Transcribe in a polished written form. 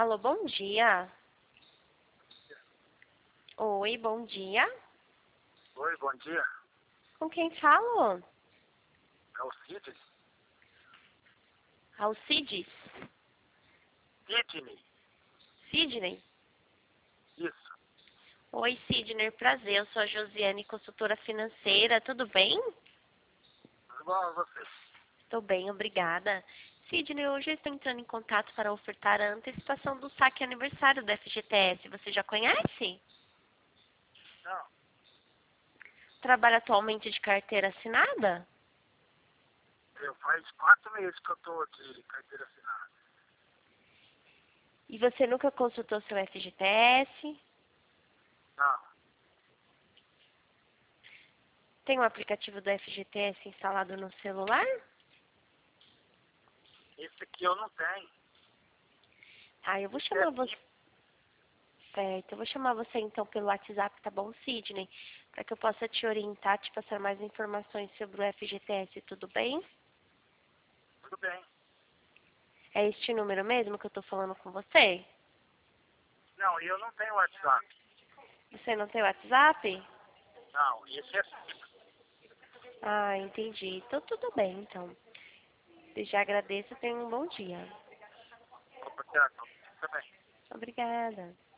Alô, bom dia. Oi, bom dia. Oi, bom dia. Com quem falo? É o Sidney. Alcides? Sidney. Sidney? Isso. Oi, Sidney, prazer. Eu sou a Josiane, consultora financeira. Tudo bem? Tudo bom a você? Estou bem, obrigada. Sidney, hoje eu estou entrando em contato para ofertar a antecipação do saque aniversário do FGTS. Você já conhece? Não, Trabalha atualmente de carteira assinada? faz 4 meses que eu estou aqui, carteira assinada. E você nunca consultou seu FGTS? Não, Tem um aplicativo do FGTS instalado no celular? esse aqui eu não tenho. Ah, eu vou Esse é chamar você. Certo, eu vou chamar você então pelo WhatsApp, tá bom, Sidney? Para que eu possa te orientar, te passar mais informações sobre o FGTS, tudo bem? tudo bem. É este número mesmo que eu tô falando com você? Não, eu não tenho WhatsApp. Você não tem WhatsApp? Não, esse é fixo. Ah, entendi. Então tudo bem, então. Eu já agradeço e tenha um bom dia. Obrigado. Também. Obrigada.